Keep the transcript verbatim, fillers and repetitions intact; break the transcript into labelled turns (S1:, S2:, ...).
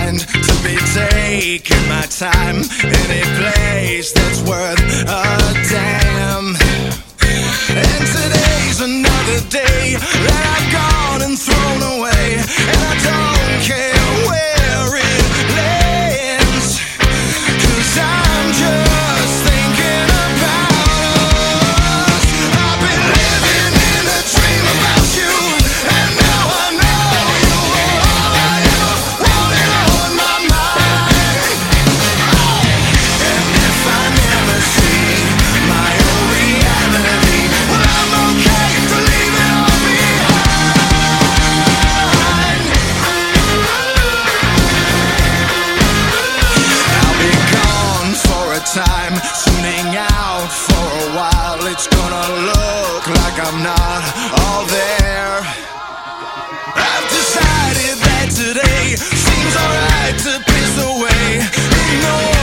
S1: mind to be taking my time. Any place that's worth a damn. And today's another day that I've gone and thrown away, and I don't care where it lands, 'cause I'm just thinking about us. I've been living in a dream about you, and now I know you are all I ever wanted on my mind. And if I never see my own reality, well, I'm okay to leave it all behind. I'll be gone for a time, tuning out for a while. It's gonna look like I'm not all there. I've decided that today seems alright to piss away. No